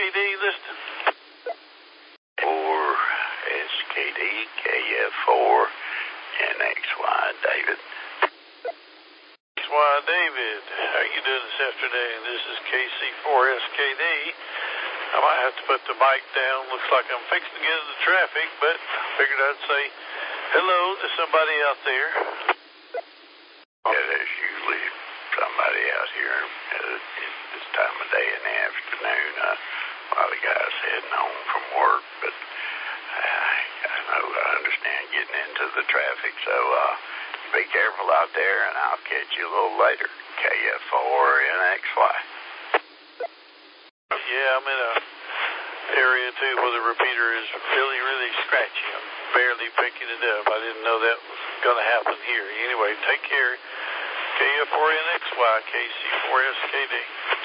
KD listed? 4SKD, KF4, NXY, David. XY David, how you doing this afternoon? This is KC4SKD. I might have to put the mic down. Looks like I'm fixing to get into traffic, but I figured I'd say hello to somebody out there. Yeah, there's usually somebody out here at this time of day in the afternoon. A lot of guys heading home from work, but I understand getting into the traffic, so be careful out there, and I'll catch you a little later. KF4 NXY. Yeah, I'm in a area too where the repeater is really, really scratchy. I'm barely picking it up. I didn't know that was going to happen here. Anyway, take care. KF4NXY, KC4SKD.